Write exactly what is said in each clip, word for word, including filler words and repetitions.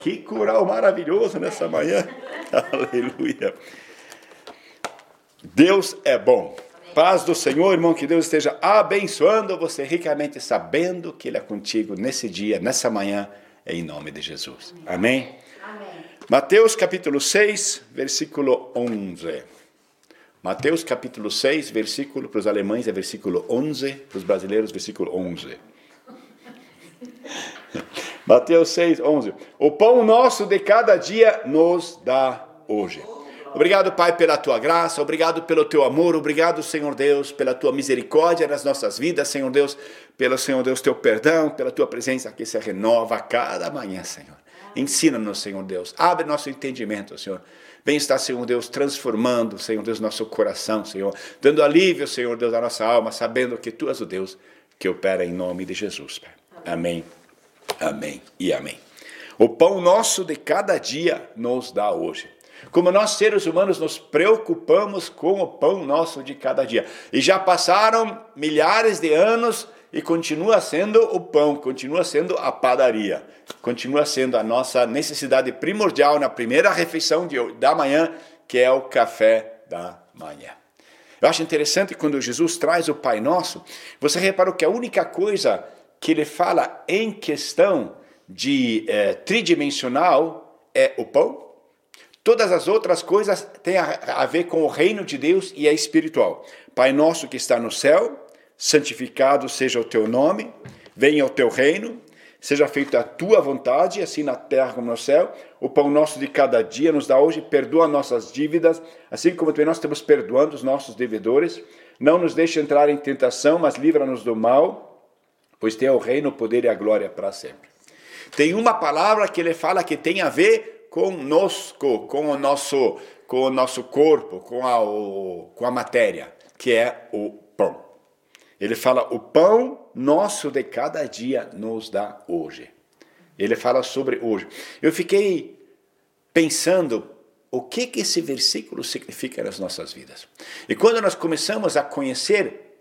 Que coral maravilhoso nessa manhã. Aleluia. Deus é bom. Paz do Senhor, irmão, que Deus esteja abençoando você ricamente, sabendo que Ele é contigo nesse dia, nessa manhã, em nome de Jesus. Amém? Amém. Mateus capítulo seis, versículo onze. Mateus capítulo seis, versículo, para os alemães é versículo onze, para os brasileiros, versículo onze. Mateus seis, onze. O pão nosso de cada dia nos dá hoje. Obrigado, Pai, pela Tua graça, obrigado pelo Teu amor, obrigado, Senhor Deus, pela Tua misericórdia nas nossas vidas, Senhor Deus, pelo, Senhor Deus, Teu perdão, pela Tua presença que se renova a cada manhã, Senhor. Ensina-nos, Senhor Deus, abre nosso entendimento, Senhor. Vem estar, Senhor Deus, transformando, Senhor Deus, nosso coração, Senhor, dando alívio, Senhor Deus, à nossa alma, sabendo que Tu és o Deus que opera em nome de Jesus, Pai. Amém. Amém e amém. O pão nosso de cada dia nos dá hoje. Como nós seres humanos nos preocupamos com o pão nosso de cada dia. E já passaram milhares de anos e continua sendo o pão, continua sendo a padaria. Continua sendo a nossa necessidade primordial na primeira refeição de, da manhã, que é o café da manhã. Eu acho interessante quando Jesus traz o Pai Nosso, você reparou que a única coisa que ele fala em questão de eh, tridimensional é o pão. Todas as outras coisas têm a, a ver com o reino de Deus e é espiritual. Pai nosso que está no céu, santificado seja o teu nome, venha o teu reino, seja feita a tua vontade, assim na terra como no céu. O pão nosso de cada dia nos dá hoje, perdoa nossas dívidas, assim como também nós estamos perdoando os nossos devedores. Não nos deixe entrar em tentação, mas livra-nos do mal, pois tem o reino, o poder e a glória para sempre. Tem uma palavra que ele fala que tem a ver conosco, com o nosso, com o nosso corpo, com a, o, com a matéria, que é o pão. Ele fala, o pão nosso de cada dia nos dá hoje. Ele fala sobre hoje. Eu fiquei pensando o que, que esse versículo significa nas nossas vidas. E quando nós começamos a conhecer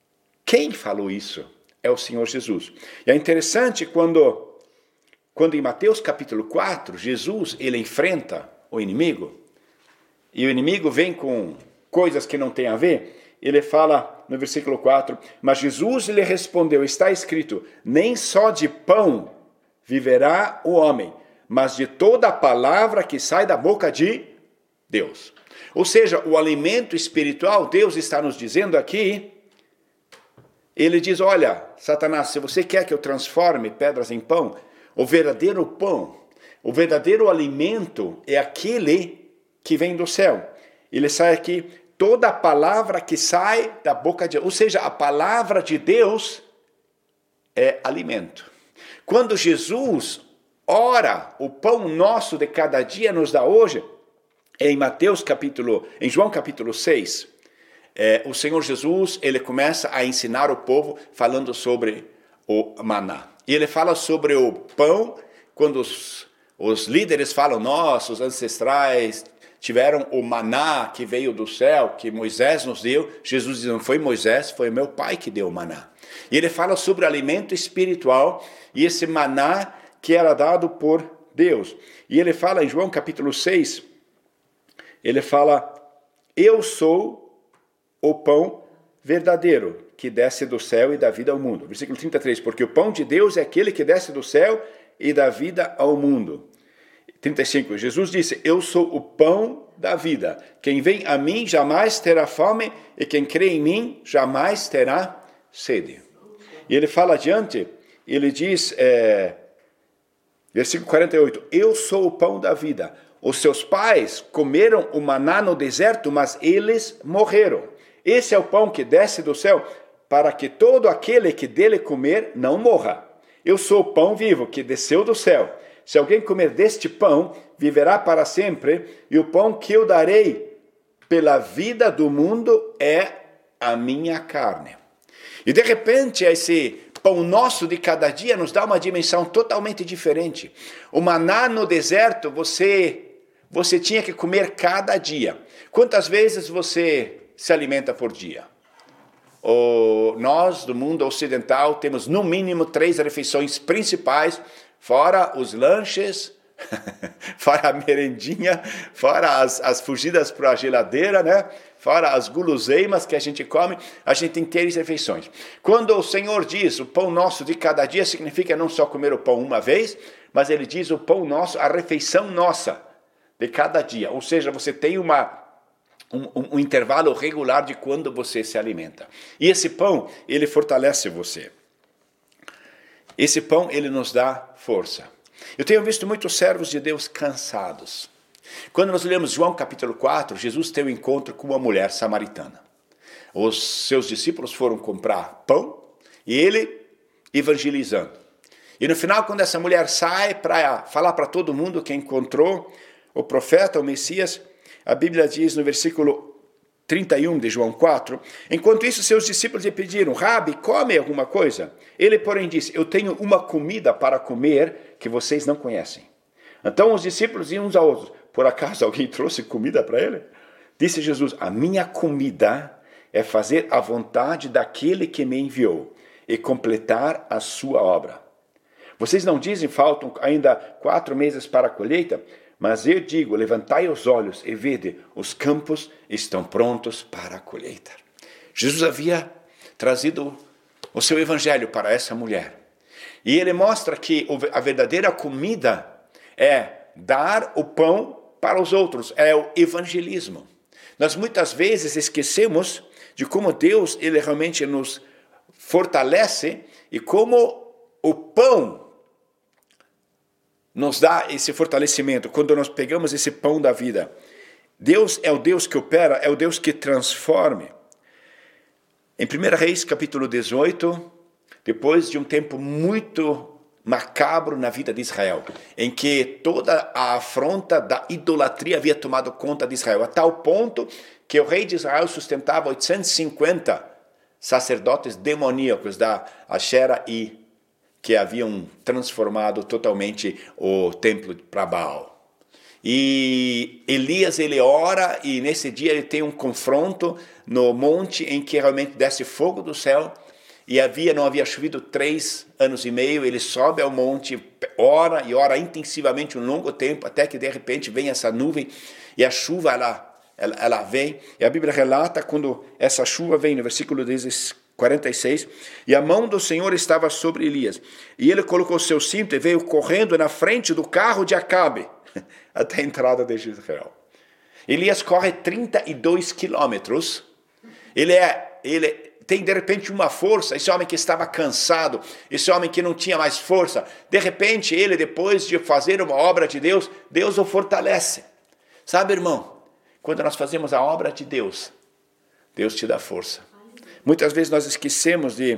quem falou isso, é o Senhor Jesus. E é interessante quando, quando em Mateus capítulo quatro, Jesus ele enfrenta o inimigo, e o inimigo vem com coisas que não têm a ver, ele fala no versículo quatro, mas Jesus lhe respondeu, está escrito, nem só de pão viverá o homem, mas de toda a palavra que sai da boca de Deus. Ou seja, o alimento espiritual, Deus está nos dizendo aqui, ele diz, olha, Satanás, se você quer que eu transforme pedras em pão, o verdadeiro pão, o verdadeiro alimento é aquele que vem do céu. Ele sai aqui, toda a palavra que sai da boca de Deus, ou seja, a palavra de Deus é alimento. Quando Jesus ora, o pão nosso de cada dia nos dá hoje, é em Mateus capítulo, em João capítulo seis, É, o Senhor Jesus, ele começa a ensinar o povo falando sobre o maná. E ele fala sobre o pão, quando os, os líderes falam, nossos ancestrais tiveram o maná que veio do céu, que Moisés nos deu. Jesus diz, não foi Moisés, foi meu pai que deu o maná. E ele fala sobre o alimento espiritual e esse maná que era dado por Deus. E ele fala em João capítulo seis, ele fala, eu sou o pão verdadeiro, que desce do céu e dá vida ao mundo. Versículo trinta e três, porque o pão de Deus é aquele que desce do céu e dá vida ao mundo. trinta e cinco, Jesus disse, eu sou o pão da vida. Quem vem a mim jamais terá fome, e quem crê em mim jamais terá sede. E ele fala adiante, ele diz, é, versículo quarenta e oito, eu sou o pão da vida. Os seus pais comeram o maná no deserto, mas eles morreram. Esse é o pão que desce do céu, para que todo aquele que dele comer não morra. Eu sou o pão vivo que desceu do céu. Se alguém comer deste pão, viverá para sempre, e o pão que eu darei pela vida do mundo é a minha carne. E de repente, esse pão nosso de cada dia nos dá uma dimensão totalmente diferente. O maná no deserto, você, você tinha que comer cada dia. Quantas vezes você se alimenta por dia? O, nós, do mundo ocidental, temos no mínimo três refeições principais, fora os lanches, fora a merendinha, fora as, as fugidas para a geladeira, né? Fora as guloseimas que a gente come, a gente tem três refeições. Quando o Senhor diz o pão nosso de cada dia, significa não só comer o pão uma vez, mas ele diz o pão nosso, a refeição nossa de cada dia. Ou seja, você tem uma, um, um intervalo regular de quando você se alimenta. E esse pão, ele fortalece você. Esse pão, ele nos dá força. Eu tenho visto muitos servos de Deus cansados. Quando nós lemos João capítulo quatro, Jesus teve um encontro com uma mulher samaritana. Os seus discípulos foram comprar pão e ele evangelizando. E no final, quando essa mulher sai para falar para todo mundo que encontrou o profeta, o Messias, a Bíblia diz no versículo trinta e um de João quatro, enquanto isso seus discípulos lhe pediram, Rabi, come alguma coisa? Ele, porém, disse, eu tenho uma comida para comer que vocês não conhecem. Então os discípulos iam uns aos outros, por acaso alguém trouxe comida para ele? Disse Jesus, a minha comida é fazer a vontade daquele que me enviou e completar a sua obra. Vocês não dizem, faltam ainda quatro meses para a colheita? Mas eu digo, levantai os olhos e vede, os campos estão prontos para a colheita. Jesus havia trazido o seu evangelho para essa mulher. E ele mostra que a verdadeira comida é dar o pão para os outros, é o evangelismo. Nós muitas vezes esquecemos de como Deus ele realmente nos fortalece e como o pão nos dá esse fortalecimento, quando nós pegamos esse pão da vida. Deus é o Deus que opera, é o Deus que transforma. Em primeira Reis, capítulo dezoito, depois de um tempo muito macabro na vida de Israel, em que toda a afronta da idolatria havia tomado conta de Israel, a tal ponto que o rei de Israel sustentava oitocentos e cinquenta sacerdotes demoníacos da Ashera e que haviam transformado totalmente o templo para Baal. E Elias, ele ora, e nesse dia ele tem um confronto no monte em que realmente desce fogo do céu, e havia, não havia chovido três anos e meio, ele sobe ao monte, ora e ora intensivamente um longo tempo, até que de repente vem essa nuvem, e a chuva ela, ela, ela vem, e a Bíblia relata quando essa chuva vem, no versículo quarenta e seis, e a mão do Senhor estava sobre Elias, e ele colocou seu cinto e veio correndo na frente do carro de Acabe, até a entrada de Israel. Elias corre trinta e dois quilômetros, ele, é, ele tem de repente uma força, esse homem que estava cansado, esse homem que não tinha mais força, de repente ele, depois de fazer uma obra de Deus, Deus o fortalece. Sabe, irmão, quando nós fazemos a obra de Deus, Deus te dá força. Muitas vezes nós esquecemos de,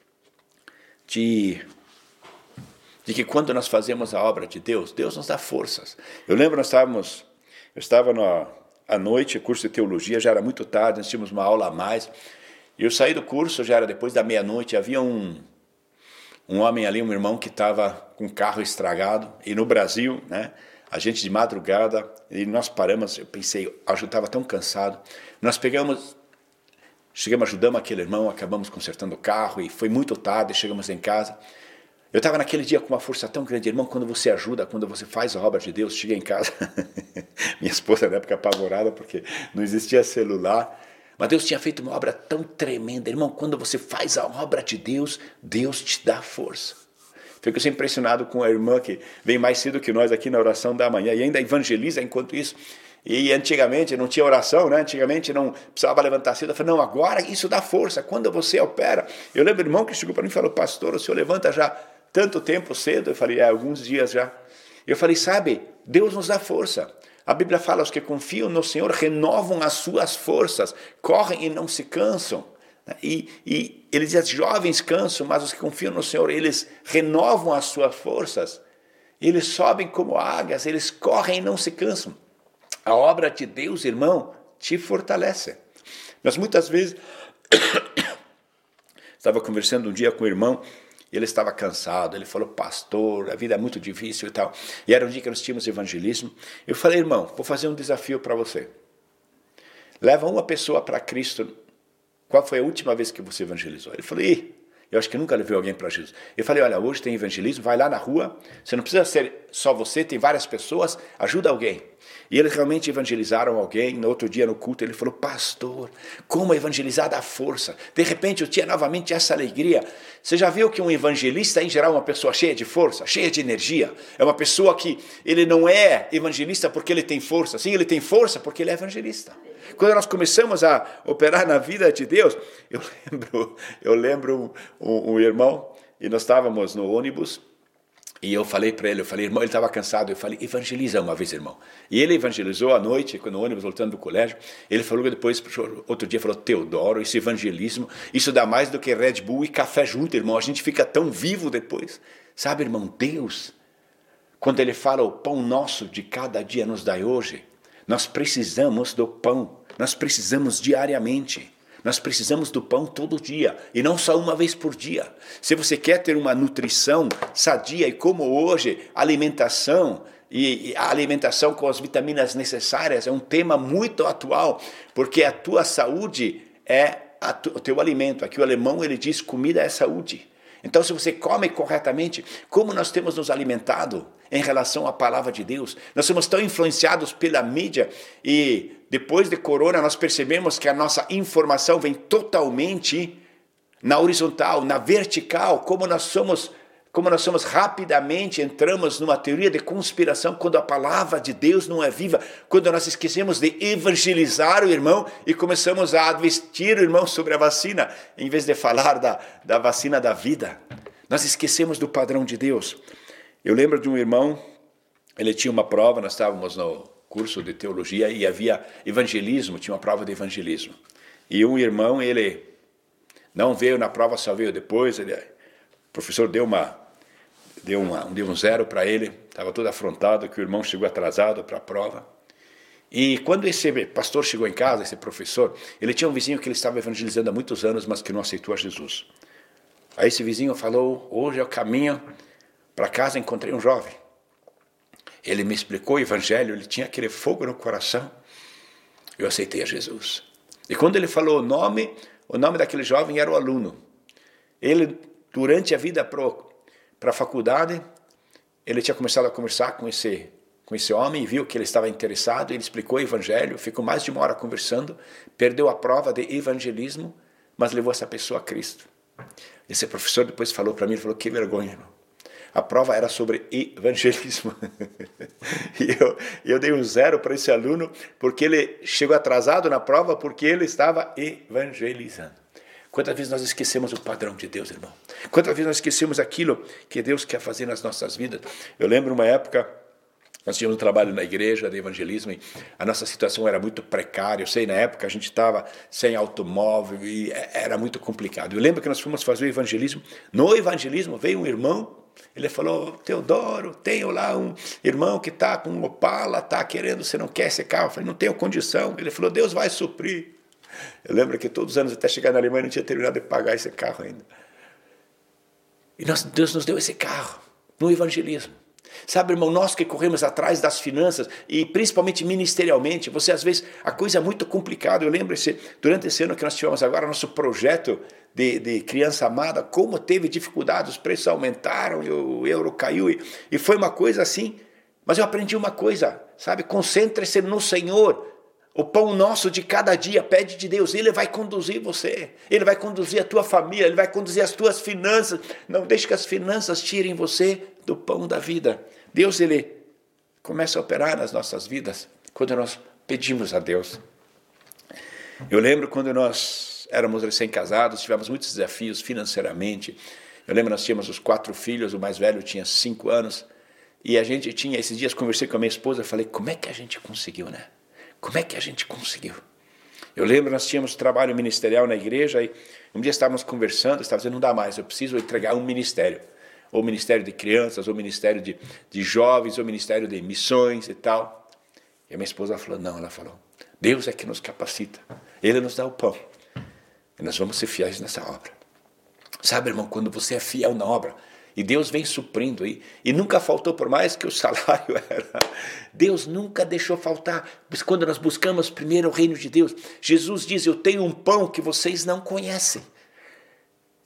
de, de que quando nós fazemos a obra de Deus, Deus nos dá forças. Eu lembro, nós estávamos, eu estava no, à noite, curso de teologia, já era muito tarde, nós tínhamos uma aula a mais, e eu saí do curso, já era depois da meia-noite, havia um, um homem ali, um irmão que estava com o carro estragado, e no Brasil, né, a gente de madrugada, e nós paramos, eu pensei, eu estava tão cansado, nós pegamos... Chegamos, ajudamos aquele irmão, acabamos consertando o carro e foi muito tarde, chegamos em casa. Eu estava naquele dia com uma força tão grande, irmão, quando você ajuda, quando você faz a obra de Deus, cheguei em casa, minha esposa na época apavorada porque não existia celular, mas Deus tinha feito uma obra tão tremenda, irmão, quando você faz a obra de Deus, Deus te dá força. Fico sempre impressionado com a irmã que vem mais cedo que nós aqui na oração da manhã e ainda evangeliza enquanto isso. E antigamente não tinha oração, né? Antigamente não precisava levantar cedo. Eu falei, não, agora isso dá força, quando você opera. Eu lembro do irmão que chegou para mim e falou, pastor, o senhor levanta já tanto tempo cedo? Eu falei, é, alguns dias já. Eu falei, sabe, Deus nos dá força. A Bíblia fala, os que confiam no Senhor renovam as suas forças, correm e não se cansam. E, e ele diz, jovens cansam, mas os que confiam no Senhor, eles renovam as suas forças. Eles sobem como águias, eles correm e não se cansam. A obra de Deus, irmão, te fortalece. Mas muitas vezes, estava conversando um dia com o irmão, e ele estava cansado, ele falou, pastor, a vida é muito difícil e tal. E era um dia que nós tínhamos evangelismo. Eu falei, irmão, vou fazer um desafio para você. Leva uma pessoa para Cristo. Qual foi a última vez que você evangelizou? Ele falou, Ih, Eu acho que nunca levei alguém para Jesus. Eu falei, olha, hoje tem evangelismo, vai lá na rua, você não precisa ser só você, tem várias pessoas, ajuda alguém. E eles realmente evangelizaram alguém. No outro dia no culto ele falou, pastor, como evangelizar dá força. De repente eu tinha novamente essa alegria. Você já viu que um evangelista em geral é uma pessoa cheia de força, cheia de energia? É uma pessoa que ele não é evangelista porque ele tem força. Sim, ele tem força porque ele é evangelista. Quando nós começamos a operar na vida de Deus, eu lembro, eu lembro um, um irmão, e nós estávamos no ônibus, e eu falei para ele, eu falei, irmão, ele estava cansado, eu falei, evangeliza uma vez, irmão. E ele evangelizou à noite, no ônibus, voltando do colégio. Ele falou que depois, outro dia, falou, Teodoro, esse evangelismo, isso dá mais do que Red Bull e café junto, irmão. A gente fica tão vivo depois. Sabe, irmão, Deus, quando ele fala, o pão nosso de cada dia nos dai hoje, nós precisamos do pão, nós precisamos diariamente. Nós precisamos do pão todo dia, e não só uma vez por dia. Se você quer ter uma nutrição sadia, e como hoje, alimentação, e a alimentação com as vitaminas necessárias é um tema muito atual, porque a tua saúde é a tu, o teu alimento. Aqui o alemão ele diz, comida é saúde. Então, se você come corretamente, como nós temos nos alimentado em relação à palavra de Deus? Nós somos tão influenciados pela mídia e depois de corona nós percebemos que a nossa informação vem totalmente na horizontal, na vertical, como nós somos, como nós somos rapidamente entramos numa teoria de conspiração quando a palavra de Deus não é viva, quando nós esquecemos de evangelizar o irmão e começamos a advertir o irmão sobre a vacina, em vez de falar da, da vacina da vida. Nós esquecemos do padrão de Deus. Eu lembro de um irmão, ele tinha uma prova, nós estávamos no curso de teologia e havia evangelismo, tinha uma prova de evangelismo. E um irmão, ele não veio na prova, só veio depois, ele, o professor deu uma... Deu, uma, deu um zero para ele, estava todo afrontado que o irmão chegou atrasado para a prova. E quando esse pastor chegou em casa, esse professor, ele tinha um vizinho que ele estava evangelizando há muitos anos, mas que não aceitou a Jesus. Aí esse vizinho falou, hoje é o caminho para casa, encontrei um jovem. Ele me explicou o evangelho, ele tinha aquele fogo no coração. Eu aceitei a Jesus. E quando ele falou o nome, o nome daquele jovem era o aluno. Ele, durante a vida pro para a faculdade, ele tinha começado a conversar com esse, com esse homem e viu que ele estava interessado, ele explicou o evangelho, ficou mais de uma hora conversando, perdeu a prova de evangelismo, mas levou essa pessoa a Cristo. Esse professor depois falou para mim, ele falou, que vergonha, irmão. A prova era sobre evangelismo. E eu, eu dei um zero para esse aluno, porque ele chegou atrasado na prova, porque ele estava evangelizando. Quantas vezes nós esquecemos o padrão de Deus, irmão? Quantas vezes nós esquecemos aquilo que Deus quer fazer nas nossas vidas? Eu lembro uma época, nós tínhamos um trabalho na igreja de evangelismo e a nossa situação era muito precária. Eu sei, na época a gente estava sem automóvel e era muito complicado. Eu lembro que nós fomos fazer o evangelismo. No evangelismo veio um irmão, ele falou, Teodoro, tenho lá um irmão que está com um Opala, está querendo, você não quer esse carro? Eu falei, não tenho condição. Ele falou, Deus vai suprir. Eu lembro que todos os anos, até chegar na Alemanha, não tinha terminado de pagar esse carro ainda. E nós, Deus nos deu esse carro no evangelismo. Sabe, irmão, nós que corremos atrás das finanças, e principalmente ministerialmente, você às vezes, a coisa é muito complicada. Eu lembro, esse, durante esse ano que nós tivemos agora, nosso projeto de, de criança amada, como teve dificuldade, os preços aumentaram, e o euro caiu, e, e foi uma coisa assim. Mas eu aprendi uma coisa, sabe, concentre-se no Senhor. O pão nosso de cada dia pede de Deus, Ele vai conduzir você, Ele vai conduzir a tua família, Ele vai conduzir as tuas finanças. Não deixe que as finanças tirem você do pão da vida. Deus, Ele começa a operar nas nossas vidas quando nós pedimos a Deus. Eu lembro quando nós éramos recém-casados, tivemos muitos desafios financeiramente. Eu lembro nós tínhamos os quatro filhos, o mais velho tinha cinco anos, e a gente tinha, esses dias conversei com a minha esposa, falei, como é que a gente conseguiu, né? Como é que a gente conseguiu? Eu lembro, nós tínhamos trabalho ministerial na igreja e um dia estávamos conversando, estava dizendo, não dá mais, eu preciso entregar um ministério. Ou ministério de crianças, ou ministério de, de jovens, ou ministério de missões e tal. E a minha esposa falou, não, ela falou, Deus é que nos capacita, Ele nos dá o pão. E nós vamos ser fiéis nessa obra. Sabe, irmão, quando você é fiel na obra, e Deus vem suprindo aí. E nunca faltou, por mais que o salário era. Deus nunca deixou faltar. Quando nós buscamos primeiro o reino de Deus, Jesus diz, eu tenho um pão que vocês não conhecem.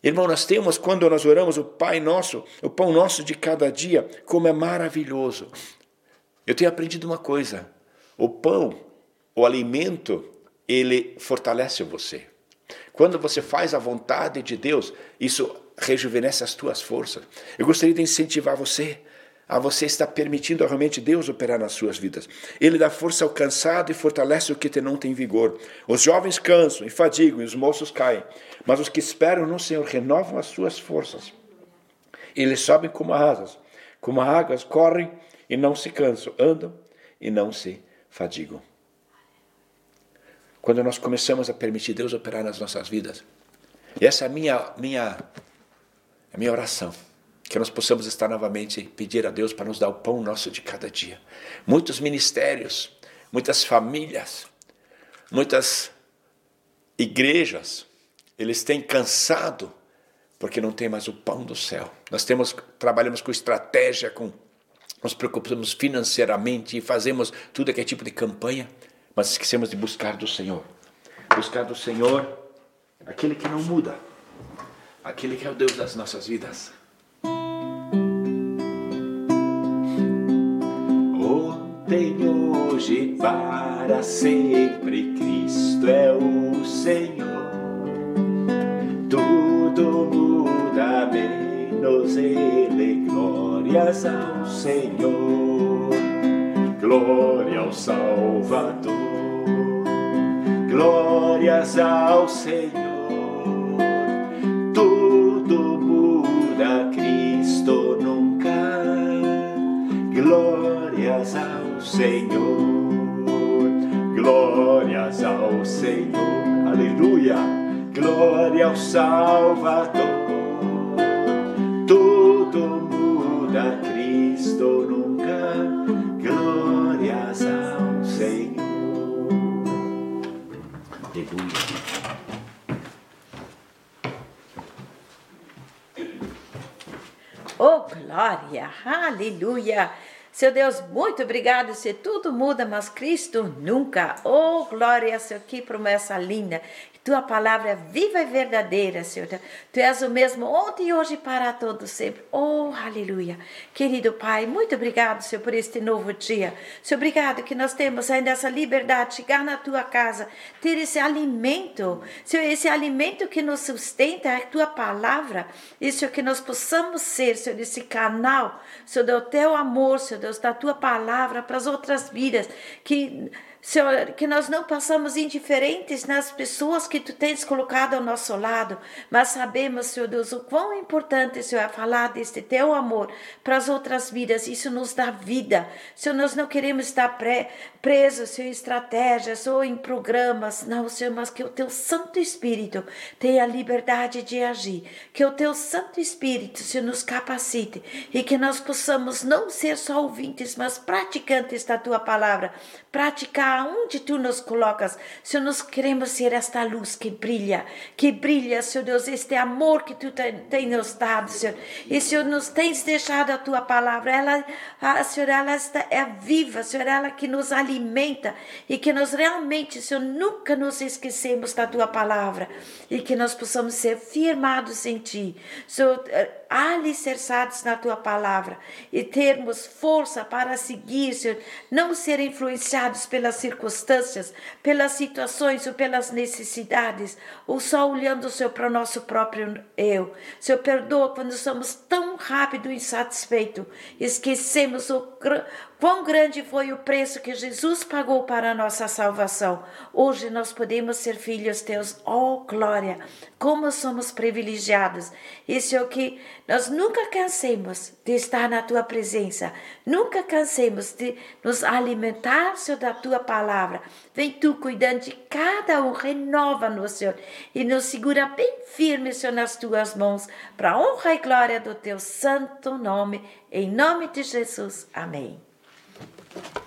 Irmão, nós temos, quando nós oramos o Pai Nosso, o pão nosso de cada dia, como é maravilhoso. Eu tenho aprendido uma coisa, o pão, o alimento, ele fortalece você. Quando você faz a vontade de Deus, isso rejuvenesce as tuas forças. Eu gostaria de incentivar você a você estar permitindo realmente Deus operar nas suas vidas. Ele dá força ao cansado e fortalece o que não tem vigor. Os jovens cansam e fadigam e os moços caem, mas os que esperam no Senhor renovam as suas forças. Eles sobem como asas, como águas, correm e não se cansam, andam e não se fadigam. Quando nós começamos a permitir Deus operar nas nossas vidas, e essa é a minha, minha, a minha oração, que nós possamos estar novamente, pedir a Deus para nos dar o pão nosso de cada dia. Muitos ministérios, muitas famílias, muitas igrejas, eles têm cansado, porque não tem mais o pão do céu. Nós temos, trabalhamos com estratégia, com, nos preocupamos financeiramente e fazemos tudo aquele tipo de campanha, mas esquecemos de buscar do Senhor. Buscar do Senhor aquele que não muda, aquele que é o Deus das nossas vidas. Ontem, hoje, para sempre, Cristo é o Senhor. Tudo muda menos Ele, glórias ao Senhor. Glória ao Salvador, glórias ao Senhor. Tudo muda, Cristo nunca. Glórias ao Senhor, glórias ao Senhor. Aleluia, glória ao Salvador. Tudo muda, Cristo nunca. Glórias ao Senhor. Aleluia. Oh, glória, aleluia. Seu Deus, muito obrigado, se tudo muda, mas Cristo nunca. Oh, glória, Senhor, que promessa linda. Tua palavra é viva e verdadeira, Senhor. Tu és o mesmo ontem e hoje para todos sempre. Oh, aleluia. Querido Pai, muito obrigado, Senhor, por este novo dia. Senhor, obrigado que nós temos ainda essa liberdade de chegar na Tua casa, ter esse alimento. Senhor, esse alimento que nos sustenta é a Tua palavra. E, Senhor, que nós possamos ser, Senhor, esse canal, Senhor, do Teu amor, Senhor Deus, da Tua palavra para as outras vidas, que... Senhor, que nós não passamos indiferentes nas pessoas que Tu tens colocado ao nosso lado, mas sabemos, Senhor Deus, o quão importante, Senhor, é falar deste Teu amor para as outras vidas. Isso nos dá vida. Senhor, nós não queremos estar pré, presos, Senhor, em estratégias ou em programas, não, Senhor, mas que o Teu Santo Espírito tenha a liberdade de agir, que o Teu Santo Espírito, Senhor, nos capacite e que nós possamos não ser só ouvintes, mas praticantes da Tua palavra, praticar aonde Tu nos colocas. Senhor, nós queremos ser esta luz que brilha, que brilha, Senhor Deus, este amor que Tu tem, tem nos dado, Senhor. E, Senhor, nos tens deixado a Tua palavra. Ela, a, Senhor, ela está, é viva, Senhor, ela que nos alimenta e que nós realmente, Senhor, nunca nos esquecemos da Tua palavra e que nós possamos ser firmados em Ti, Senhor, alicerçados na Tua palavra e termos força para seguir, Senhor, não ser influenciados pelas circunstâncias, pelas situações ou pelas necessidades, ou só olhando, Senhor, para o nosso próprio eu. Senhor, perdoa quando somos tão rápido e insatisfeitos, esquecemos o quão grande foi o preço que Jesus pagou para a nossa salvação. Hoje nós podemos ser filhos Teus. Oh, glória! Como somos privilegiados. E, Senhor, que nós nunca cansemos de estar na Tua presença. Nunca cansemos de nos alimentar, Senhor, da Tua palavra. Vem Tu cuidando de cada um. Renova-nos, Senhor. E nos segura bem firme, Senhor, nas Tuas mãos. Para a honra e glória do Teu santo nome. Em nome de Jesus. Amém.